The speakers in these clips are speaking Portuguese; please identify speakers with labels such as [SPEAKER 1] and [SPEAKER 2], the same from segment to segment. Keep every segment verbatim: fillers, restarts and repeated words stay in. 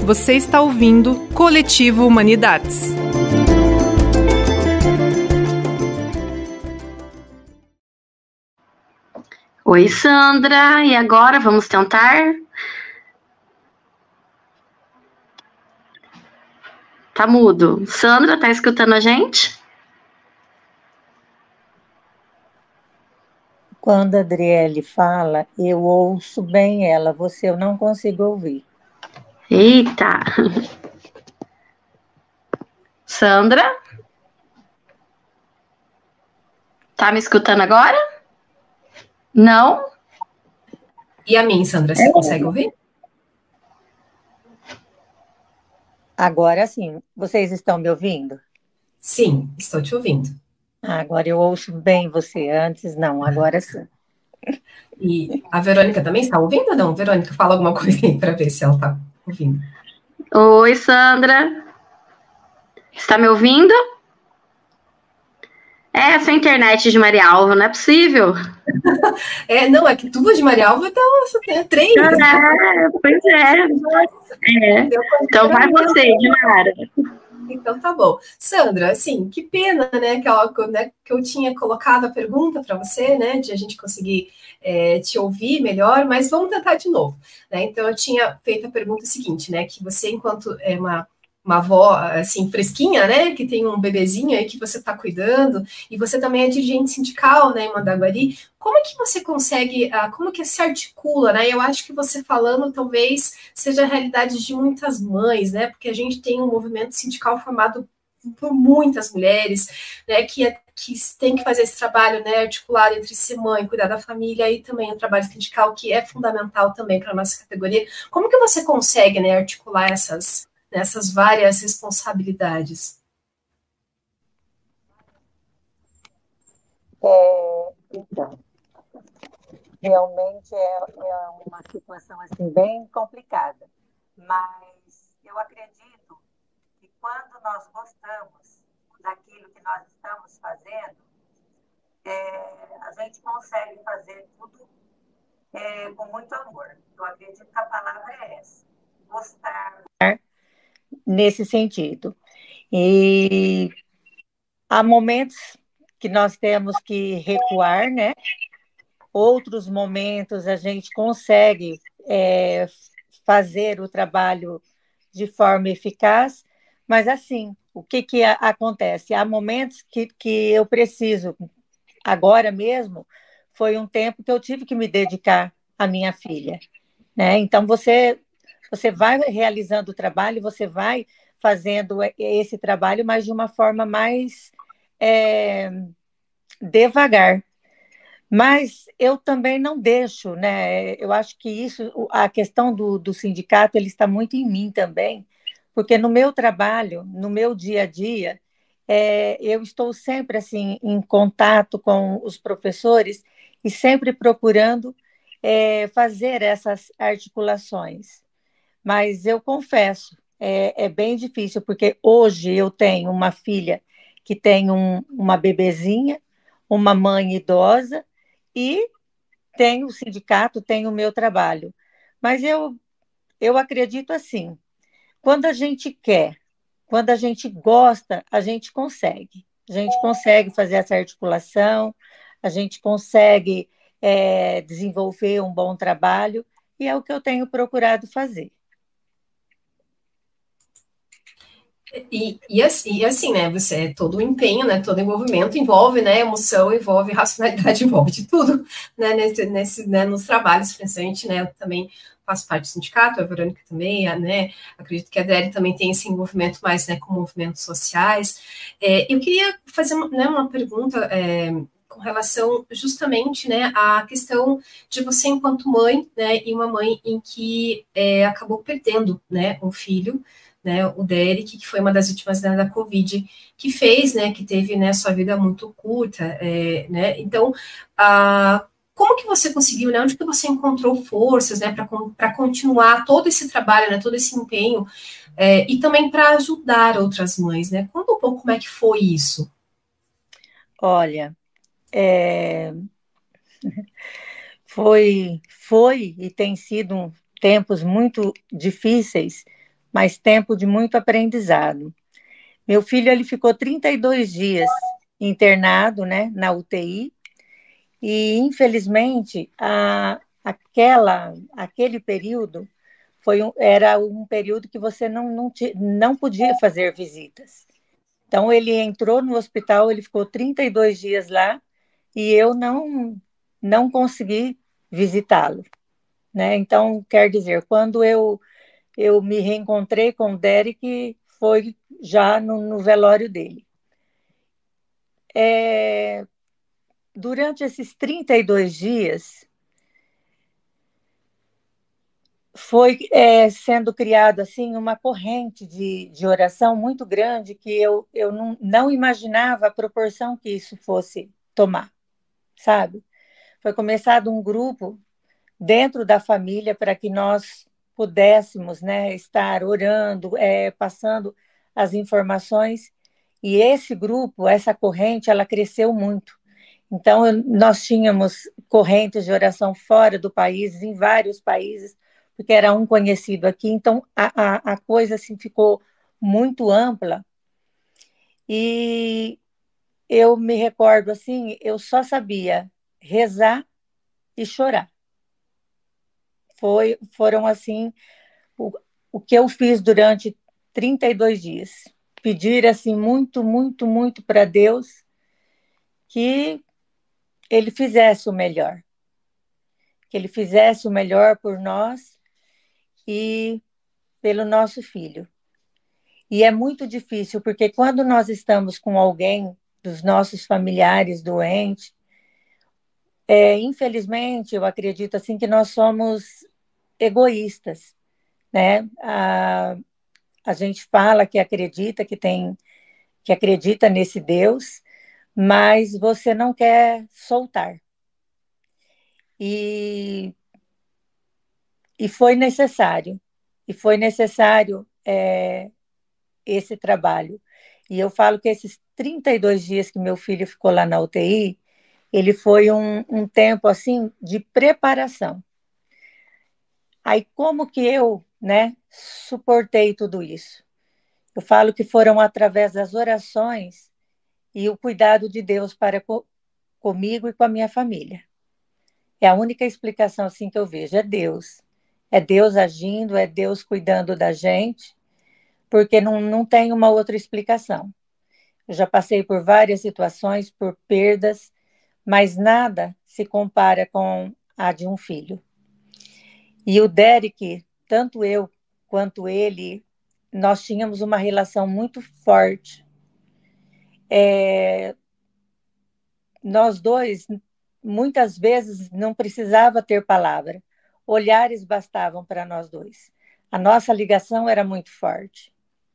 [SPEAKER 1] Você está ouvindo Coletivo Humanidades.
[SPEAKER 2] Oi, Sandra, e agora vamos tentar? Tá mudo. Sandra, tá escutando a gente?
[SPEAKER 3] Quando a Adriele fala, eu ouço bem ela, você eu não consigo ouvir.
[SPEAKER 2] Eita! Sandra? Tá me escutando agora? Não?
[SPEAKER 4] E a mim, Sandra, você consegue ouvir?
[SPEAKER 3] Agora sim. Vocês estão me ouvindo?
[SPEAKER 4] Sim, estou te ouvindo.
[SPEAKER 3] Ah, agora eu ouço bem você. Antes não, agora sim.
[SPEAKER 4] E a Verônica também está ouvindo ou não? Verônica, fala alguma coisa aí para ver se ela está ouvindo.
[SPEAKER 2] Oi, Sandra. Está me ouvindo? É essa internet de Maria Alva, não é possível.
[SPEAKER 4] É, não, é que tudo de Maria Alva tá, é trem.
[SPEAKER 2] É, pois é. é. Então vai você, Dimara.
[SPEAKER 4] Então tá bom. Sandra, assim, que pena, né, que eu, né, que eu tinha colocado a pergunta para você, né, de a gente conseguir é, te ouvir melhor, mas vamos tentar de novo, né? Então eu tinha feito a pergunta seguinte, né, que você, enquanto é uma uma avó, assim, fresquinha, né, que tem um bebezinho aí que você está cuidando, e você também é dirigente sindical, né, em Mandaguari, como é que você consegue, como que se articula, né, eu acho que você falando, talvez, seja a realidade de muitas mães, né, porque a gente tem um movimento sindical formado por muitas mulheres, né, que é que tem que fazer esse trabalho, né, articulado entre ser mãe, cuidar da família e também o trabalho sindical, que é fundamental também para a nossa categoria. Como que você consegue, né, articular essas, nessas várias responsabilidades?
[SPEAKER 3] É, então, realmente é, é uma situação assim bem complicada, mas eu acredito que quando nós gostamos daquilo que nós estamos fazendo, é, a gente consegue fazer tudo é, com muito amor. Eu acredito que a palavra é essa, gostar. Nesse sentido. E há momentos que nós temos que recuar, né? Outros momentos a gente consegue é, fazer o trabalho de forma eficaz, mas assim, o que, que a, acontece? Há momentos que, que eu preciso, agora mesmo, foi um tempo que eu tive que me dedicar à minha filha, né? Então, você, você vai realizando o trabalho, você vai fazendo esse trabalho, mas de uma forma mais é, devagar. Mas eu também não deixo, né? Eu acho que isso, a questão do, do sindicato, ele está muito em mim também, porque no meu trabalho, no meu dia a dia, é, eu estou sempre assim em contato com os professores e sempre procurando é, fazer essas articulações. Mas eu confesso, é, é bem difícil, porque hoje eu tenho uma filha que tem um, uma bebezinha, uma mãe idosa, e tenho o sindicato, tenho o meu trabalho. Mas eu, eu acredito assim, quando a gente quer, quando a gente gosta, a gente consegue. A gente consegue fazer essa articulação, a gente consegue é, desenvolver um bom trabalho, e é o que eu tenho procurado fazer.
[SPEAKER 4] E, e, assim, e assim, né, você, todo o empenho, né, todo envolvimento envolve, né, emoção, envolve racionalidade, envolve de tudo, né, nesse, nesse, né, nos trabalhos, principalmente, né, também faço parte do sindicato, a Verônica também, a, né, acredito que a Adele também tem esse envolvimento mais, né, com movimentos sociais. É, eu queria fazer, né, uma pergunta, é, com relação justamente, né, à questão de você enquanto mãe, né, e uma mãe em que é, acabou perdendo, né, um filho, né, o Derek, que foi uma das vítimas, né, da Covid, que fez, né, que teve, né, sua vida muito curta, é, né, então, a, como que você conseguiu, né, onde que você encontrou forças, né, para continuar todo esse trabalho, né, todo esse empenho, é, e também para ajudar outras mães, né, conta um pouco como é que foi isso.
[SPEAKER 3] Olha, é, foi, foi e tem sido tempos muito difíceis, mas tempo de muito aprendizado. Meu filho ele ficou trinta e dois dias internado, né, na U T I, e infelizmente a, aquela, aquele período foi um, era um período que você não, não, não podia fazer visitas. Então ele entrou no hospital, ele ficou trinta e dois dias lá e eu não, não consegui visitá-lo, né? Então, quer dizer, quando eu, eu me reencontrei com o Derek, foi já no, no velório dele. É, durante esses trinta e dois dias, foi é, sendo criada assim, uma corrente de, de oração muito grande que eu, eu não, não imaginava a proporção que isso fosse tomar, sabe? Foi começado um grupo dentro da família para que nós pudéssemos, né, estar orando, é, passando as informações. E esse grupo, essa corrente, ela cresceu muito. Então, eu, nós tínhamos correntes de oração fora do país, em vários países, porque era um conhecido aqui. Então, a, a, a coisa assim, ficou muito ampla. E eu me recordo assim, eu só sabia rezar e chorar. Foi, foram assim o, o que eu fiz durante trinta e dois dias. Pedir assim muito, muito, muito para Deus que ele fizesse o melhor. Que ele fizesse o melhor por nós e pelo nosso filho. E é muito difícil, porque quando nós estamos com alguém dos nossos familiares doentes, é, infelizmente, eu acredito assim que nós somos egoístas, né? A, a gente fala que acredita que tem, que acredita nesse Deus, mas você não quer soltar. E, e foi necessário, e foi necessário é, esse trabalho. E eu falo que esses trinta e dois dias que meu filho ficou lá na U T I, ele foi um, um tempo assim de preparação. Aí como que eu, né, suportei tudo isso? Eu falo que foram através das orações e o cuidado de Deus para co comigo e com a minha família. É a única explicação assim que eu vejo, é Deus. É Deus agindo, é Deus cuidando da gente, porque não, não tem uma outra explicação. Eu já passei por várias situações, por perdas, mas nada se compara com a de um filho. E o Derek, tanto eu quanto ele, nós tínhamos uma relação muito forte. É, nós dois, muitas vezes, não precisava ter palavra. Olhares bastavam para nós dois. A nossa ligação era muito forte.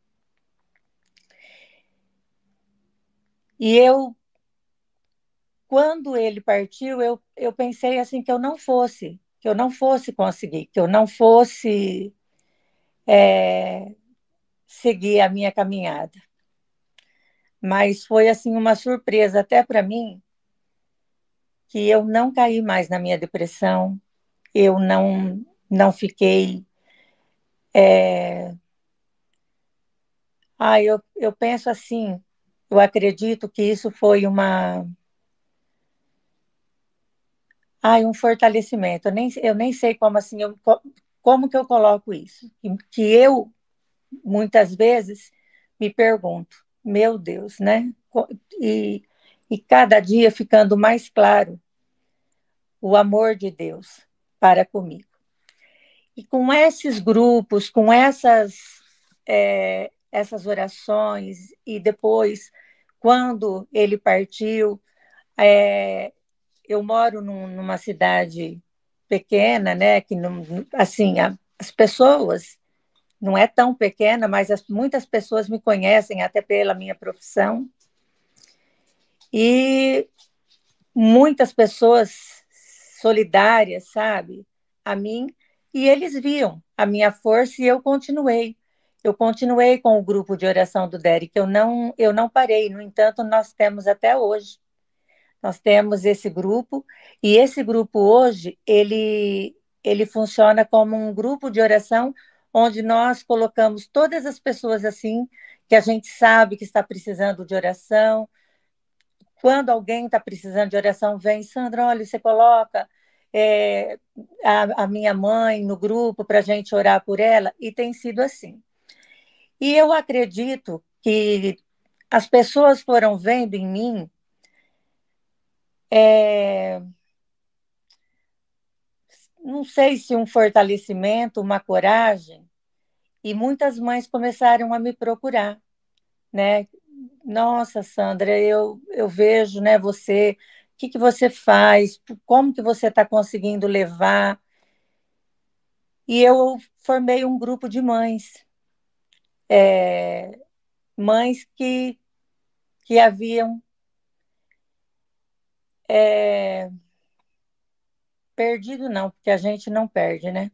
[SPEAKER 3] E eu, quando ele partiu, eu, eu pensei assim que eu não fosse, que eu não fosse conseguir, que eu não fosse é, seguir a minha caminhada. Mas foi assim uma surpresa até para mim, que eu não caí mais na minha depressão, eu não, não fiquei. É... Ah, eu, eu penso assim, eu acredito que isso foi uma. Ah, um fortalecimento. Eu nem, eu nem sei como assim, eu, como que eu coloco isso. Que eu, muitas vezes, me pergunto, meu Deus, né? E, e cada dia ficando mais claro o amor de Deus para comigo. E com esses grupos, com essas, é, essas orações, e depois, quando ele partiu, é, eu moro num, numa cidade pequena, né? Que não, assim, a, as pessoas não é tão pequena, mas as, muitas pessoas me conhecem até pela minha profissão. E muitas pessoas solidárias, sabe, a mim, e eles viam a minha força e eu continuei. Eu continuei com o grupo de oração do Derek, eu não, eu não parei, no entanto, nós temos até hoje. Nós temos esse grupo, e esse grupo hoje, ele, ele funciona como um grupo de oração onde nós colocamos todas as pessoas assim, que a gente sabe que está precisando de oração. Quando alguém está precisando de oração, vem, Sandra, olha, você coloca é, a, a minha mãe no grupo para a gente orar por ela, e tem sido assim. E eu acredito que as pessoas foram vendo em mim é, não sei se um fortalecimento, uma coragem, e muitas mães começaram a me procurar, né? Nossa, Sandra, eu, eu vejo, né, você, o que, que você faz, como que você está conseguindo levar? E eu formei um grupo de mães, é, mães que, que haviam é, perdido, não, porque a gente não perde, né?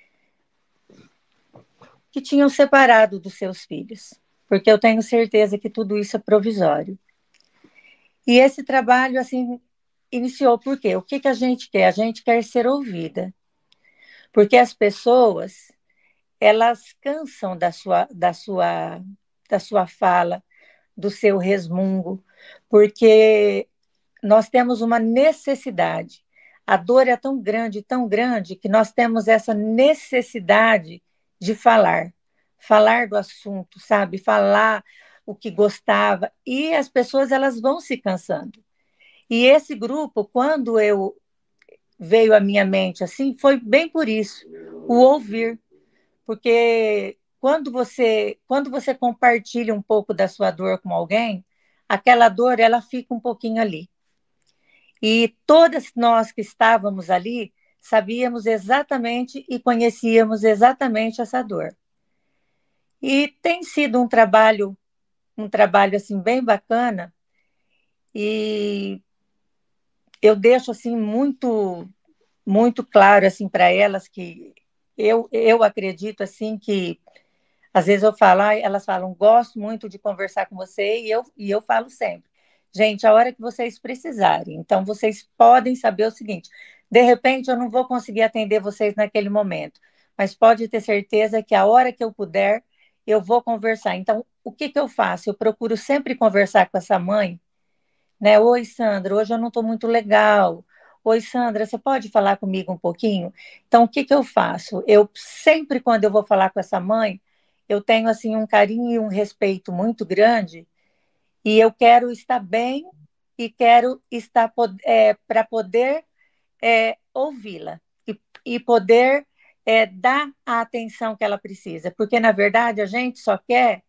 [SPEAKER 3] Que tinham separado dos seus filhos, porque eu tenho certeza que tudo isso é provisório. E esse trabalho, assim, iniciou por quê? O que, que a gente quer? A gente quer ser ouvida, porque as pessoas, elas cansam da sua, da sua, da sua fala, do seu resmungo, porque nós temos uma necessidade. A dor é tão grande, tão grande, que nós temos essa necessidade de falar, falar do assunto, sabe? Falar o que gostava, e as pessoas elas vão se cansando. E esse grupo, quando eu veio à minha mente assim, foi bem por isso, o ouvir, porque quando você quando você compartilha um pouco da sua dor com alguém, aquela dor ela fica um pouquinho ali. E todas nós que estávamos ali sabíamos exatamente e conhecíamos exatamente essa dor. E tem sido um trabalho um trabalho assim bem bacana, e eu deixo assim muito muito claro assim para elas que eu eu acredito assim que às vezes eu falo, ah, elas falam, gosto muito de conversar com você, e eu, e eu falo sempre, gente, a hora que vocês precisarem, então vocês podem saber o seguinte, de repente eu não vou conseguir atender vocês naquele momento, mas pode ter certeza que a hora que eu puder, eu vou conversar. Então, o que que eu faço? Eu procuro sempre conversar com essa mãe, né? Oi, Sandra, hoje eu não estou muito legal. Oi, Sandra, você pode falar comigo um pouquinho? Então, o que que eu faço? Eu sempre, quando eu vou falar com essa mãe, eu tenho assim um carinho e um respeito muito grande, e eu quero estar bem e quero estar é, para poder é, ouvi-la e, e poder é, dar a atenção que ela precisa, porque na verdade a gente só quer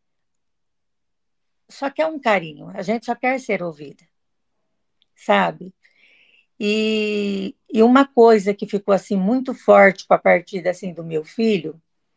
[SPEAKER 3] só quer um carinho, a gente só quer ser ouvida, sabe? E, e uma coisa que ficou assim muito forte com a partida assim do meu filho,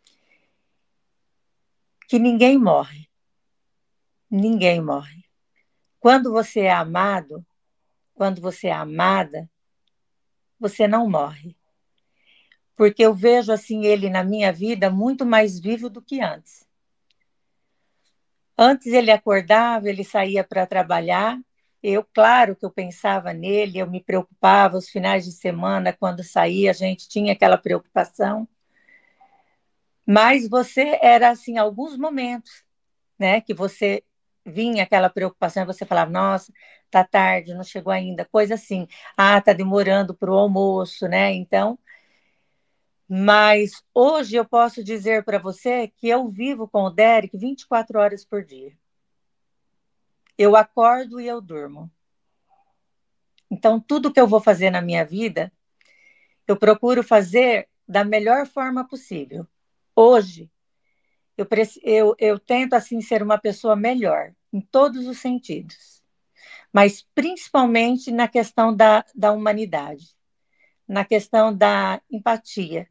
[SPEAKER 3] que ninguém morre, ninguém morre. Quando você é amado, quando você é amada, você não morre. Porque eu vejo assim ele na minha vida muito mais vivo do que antes. Antes ele acordava, ele saía para trabalhar. Eu, claro que eu pensava nele, eu me preocupava os finais de semana, quando saía, a gente tinha aquela preocupação. Mas você era assim, alguns momentos, né, que você vinha aquela preocupação, e você falava, nossa, tá tarde, não chegou ainda, coisa assim. Ah, tá demorando para o almoço, né? Então, mas hoje eu posso dizer para você que eu vivo com o Derek vinte e quatro horas por dia. Eu acordo e eu durmo. Então, tudo que eu vou fazer na minha vida, eu procuro fazer da melhor forma possível. Hoje, eu, eu, eu tento, assim, ser uma pessoa melhor, em todos os sentidos. Mas, principalmente, na questão da, da humanidade, na questão da empatia.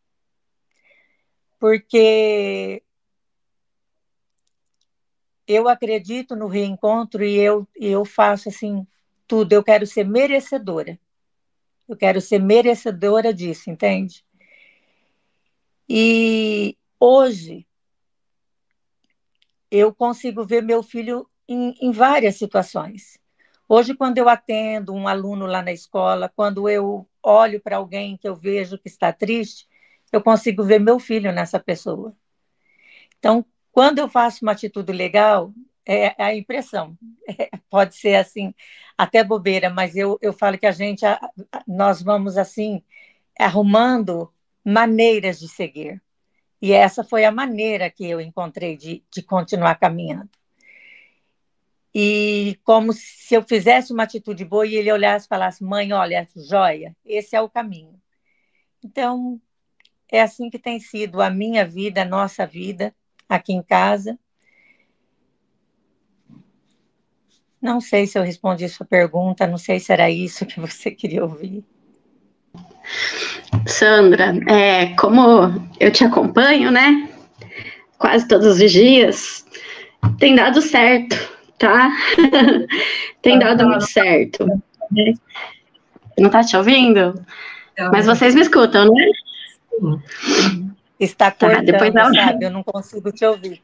[SPEAKER 3] Porque eu acredito no reencontro e eu, eu faço, assim, tudo. Eu quero ser merecedora. Eu quero ser merecedora disso, entende? E hoje eu consigo ver meu filho em, em várias situações. Hoje, quando eu atendo um aluno lá na escola, quando eu olho para alguém que eu vejo que está triste, eu consigo ver meu filho nessa pessoa. Então, quando eu faço uma atitude legal, é a impressão. É, pode ser assim, até bobeira, mas eu, eu falo que a gente, a, a, nós vamos assim, arrumando maneiras de seguir. E essa foi a maneira que eu encontrei de, de continuar caminhando. E como se eu fizesse uma atitude boa e ele olhasse e falasse, mãe, olha, joia, esse é o caminho. Então, é assim que tem sido a minha vida, a nossa vida, aqui em casa. Não sei se eu respondi sua pergunta, não sei se era isso que você queria ouvir.
[SPEAKER 2] Sandra, é, como eu te acompanho, né? Quase todos os dias, tem dado certo, tá? Tem dado muito certo. Não tá te ouvindo? Mas vocês me escutam, né?
[SPEAKER 3] Está cortando,
[SPEAKER 2] tá, depois ela...
[SPEAKER 3] sabe? Eu não consigo te ouvir.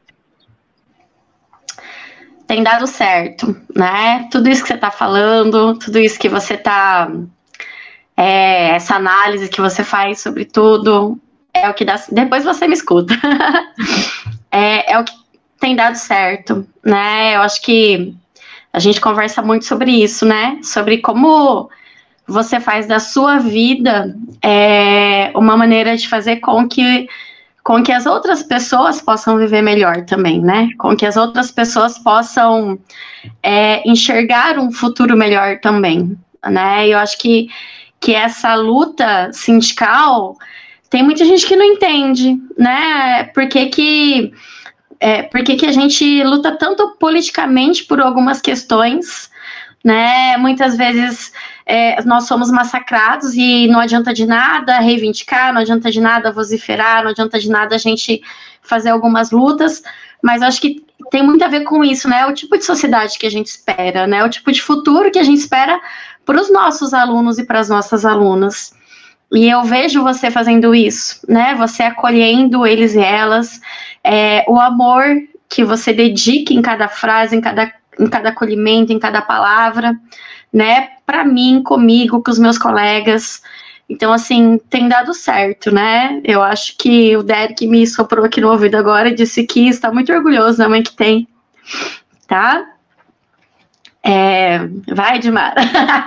[SPEAKER 2] Tem dado certo, né? Tudo isso que você está falando, tudo isso que você está... É, essa análise que você faz sobre tudo, é o que dá... Depois você me escuta. é, é o que tem dado certo, né? Eu acho que a gente conversa muito sobre isso, né? Sobre como você faz da sua vida é, uma maneira de fazer com que com que as outras pessoas possam viver melhor também, né? Com que as outras pessoas possam é, enxergar um futuro melhor também, né? Eu acho que, que essa luta sindical tem muita gente que não entende, né? Por que que, é, por que que a gente luta tanto politicamente por algumas questões, né? Muitas vezes é, nós somos massacrados e não adianta de nada reivindicar, não adianta de nada vociferar, não adianta de nada a gente fazer algumas lutas, mas acho que tem muito a ver com isso, né? O tipo de sociedade que a gente espera, né? O tipo de futuro que a gente espera para os nossos alunos e para as nossas alunas. E eu vejo você fazendo isso, né? Você acolhendo eles e elas, é, o amor que você dedica em cada frase, em cada em cada acolhimento, em cada palavra, né, para mim, comigo, com os meus colegas. Então, assim, tem dado certo, né? Eu acho que o Derek me soprou aqui no ouvido agora e disse que está muito orgulhoso da mãe que tem, tá? É... Vai, Dimara.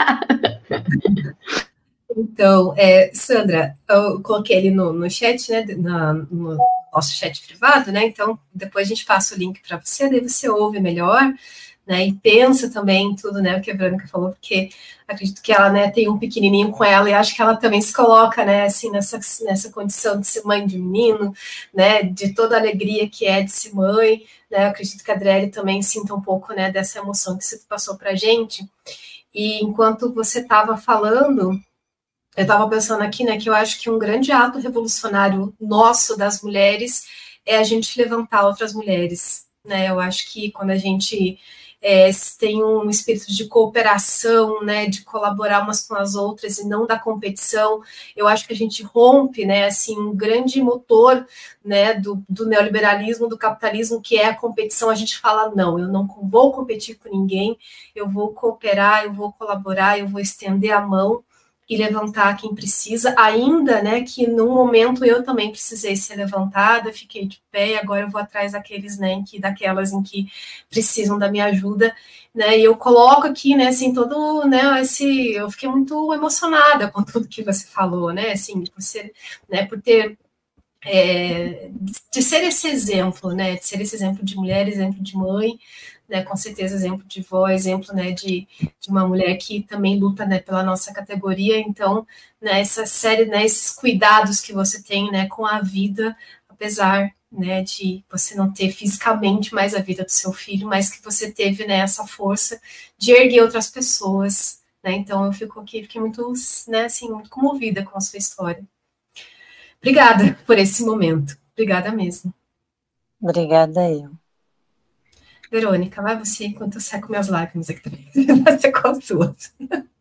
[SPEAKER 4] Então, é, Sandra, eu coloquei ele no, no chat, né, na, no nosso chat privado, né, então depois a gente passa o link para você, daí você ouve melhor, né, e pensa também em tudo, né, o que a Verônica falou, porque acredito que ela, né, tem um pequenininho com ela e acho que ela também se coloca, né, assim, nessa, nessa condição de ser mãe de menino, né, de toda a alegria que é de ser mãe, né, eu acredito que a Adriele também sinta um pouco, né, dessa emoção que você passou para a gente, e enquanto você estava falando, eu estava pensando aqui, né, que eu acho que um grande ato revolucionário nosso, das mulheres, é a gente levantar outras mulheres, né, eu acho que quando a gente é, tem um espírito de cooperação, né, de colaborar umas com as outras e não da competição, eu acho que a gente rompe, né, assim, um grande motor, né, do, do neoliberalismo, do capitalismo, que é a competição. A gente fala, não, eu não vou competir com ninguém, eu vou cooperar, eu vou colaborar, eu vou estender a mão e levantar quem precisa, ainda, né, que num momento eu também precisei ser levantada, fiquei de pé, agora eu vou atrás daqueles, né, em que, daquelas em que precisam da minha ajuda, né, e eu coloco aqui, né, assim, todo, né, esse, eu fiquei muito emocionada com tudo que você falou, né, assim, por ser, né, por ter, é, de ser esse exemplo, né, de ser esse exemplo de mulher, exemplo de mãe, né, com certeza exemplo de vó, exemplo, né, de, de uma mulher que também luta, né, pela nossa categoria. Então, né, essa série, né, esses cuidados que você tem, né, com a vida, apesar, né, de você não ter fisicamente mais a vida do seu filho, mas que você teve, né, essa força de erguer outras pessoas, né. Então eu fico aqui, fiquei muito, né, assim, muito comovida com a sua história. Obrigada por esse momento. Obrigada mesmo.
[SPEAKER 3] Obrigada eu.
[SPEAKER 4] Verônica, vai você enquanto eu seco minhas lágrimas aqui também. Vai ser com as suas.